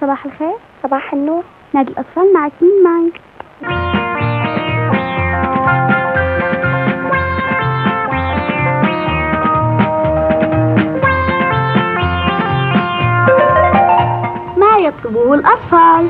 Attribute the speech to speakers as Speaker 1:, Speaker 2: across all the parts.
Speaker 1: صباح الخير.
Speaker 2: صباح النور.
Speaker 1: نادي الأطفال، معك مين معي؟ ما يطلبه الأطفال.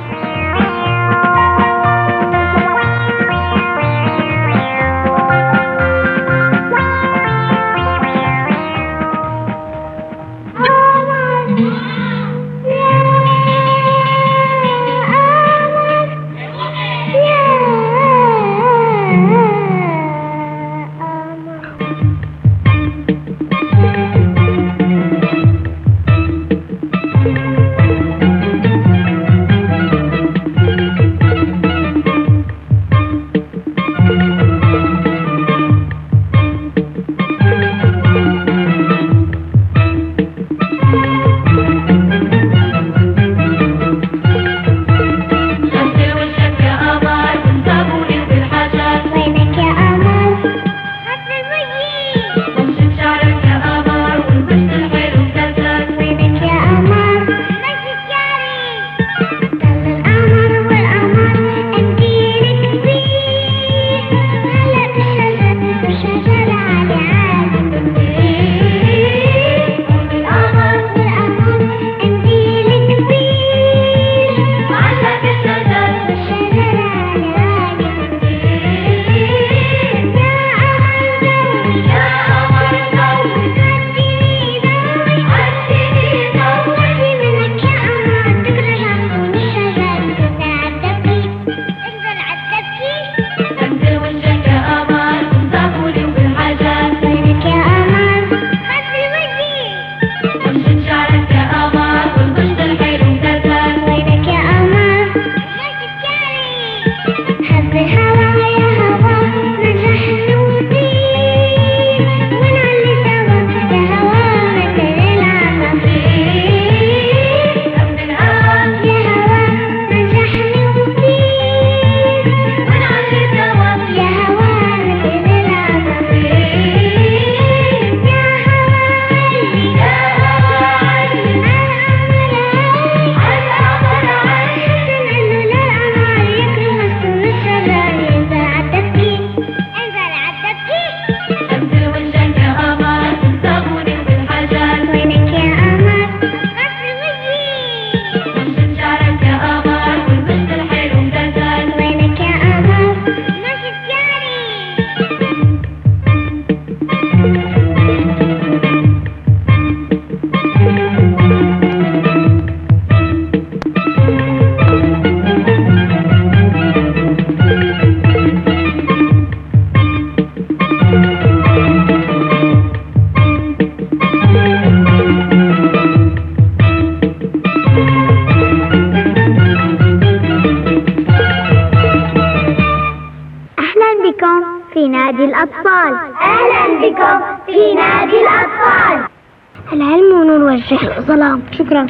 Speaker 2: في نادي الأطفال. أهلا بكم في نادي الأطفال.
Speaker 1: العلم نور والجهل ظلام. شكرا.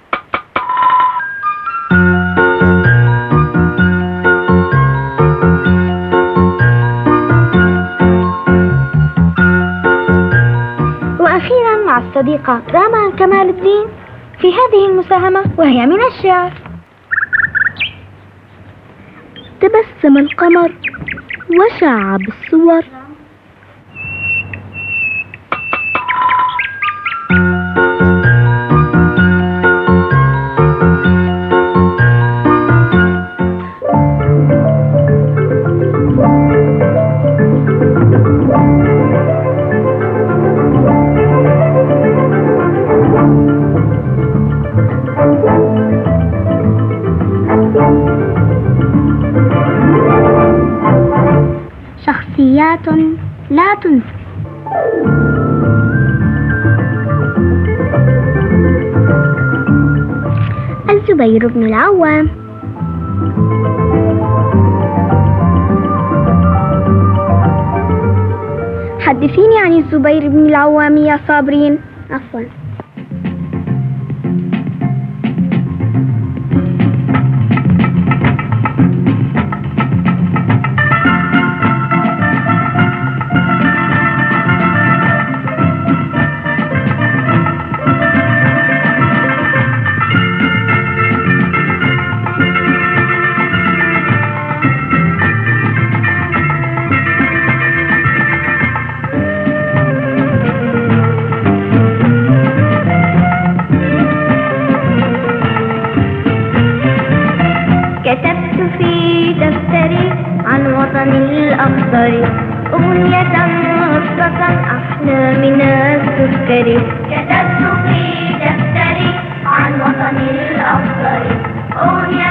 Speaker 1: وأخيرا مع الصديقة راما كمال الدين في هذه المساهمة، وهي من الشعر. تبسم القمر وشع بالصور، شخصيات لا تنسى. الزبير بن العوام. حدثيني عن الزبير بن العوام يا صابرين. عفوا. الأخضر أغنية مخصصا أحلى من السكر كتبت في دفتري عن وطني الأخضر أغنية